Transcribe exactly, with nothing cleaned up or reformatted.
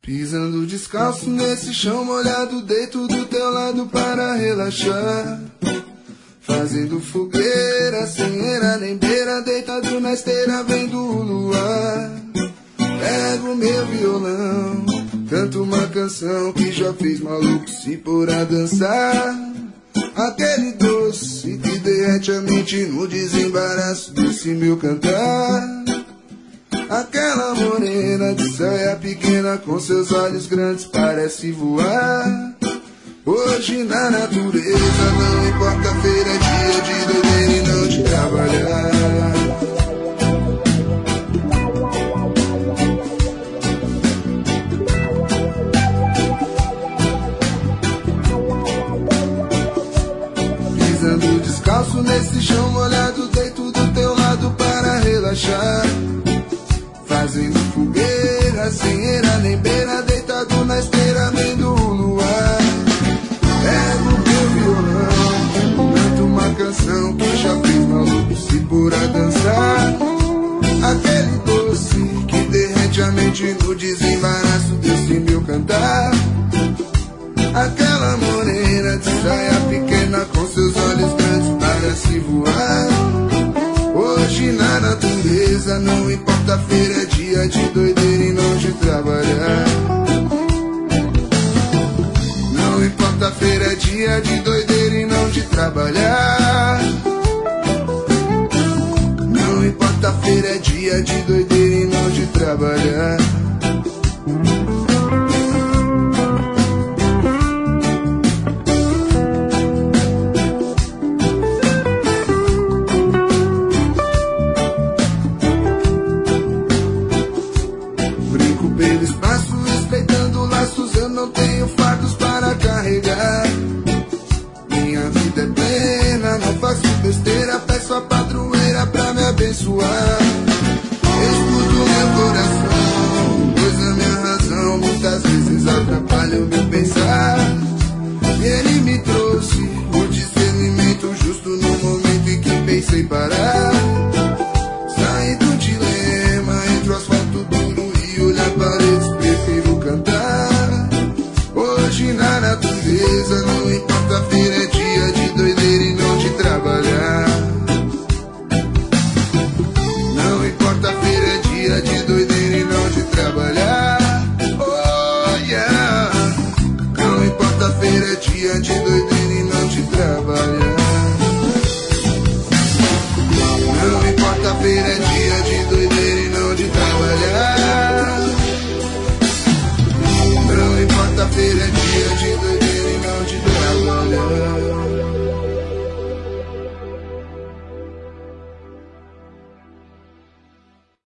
Pisando descalço nesse chão molhado, deito do teu lado para relaxar. Fazendo fogueira, sem era nem beira, deitado na esteira vendo o luar. Pego meu violão, canto uma canção que já fez maluco se pôr a dançar. Aquele doce que derrete a mente no desembaraço desse meu cantar. Aquela morena de saia pequena com seus olhos grandes parece voar. Hoje na natureza não importa, feira é dia de doideira e não de trabalhar. Pisando descalço nesse chão molhado, deito do teu lado para relaxar. Fazendo fogueira, sem era nem beira, deitado na esteira vendo o luar. Pego meu violão, canto uma canção que já fez maluco se pôr a dançar. Aquele doce que derrete a mente no desembaraço desse meu cantar. Aquela morena de saia pequena com seus olhos grandes parece voar. Hoje na natureza não importa, feira é dia de doideira e não de trabalhar. Não importa, feira é dia de doideira e não de trabalhar. Não importa, feira é dia de doideira e não de trabalhar. Pelo espaço, respeitando laços, eu não tenho fardos para carregar. Minha vida é plena, não faço besteira, peço a padroeira pra me abençoar. Escuto meu coração, pois a minha razão muitas vezes atrapalha o meu pensar. E ele me trouxe o discernimento justo no momento em que pensei parar. Saí do dilema entre o asfalto duro e olhar paredes, prefiro cantar. Hoje na natureza não importa, feira é dia de doideira e não de trabalhar. Não importa, feira é dia de doideira e não de trabalhar. Oh yeah. Não importa, feira é dia de doideira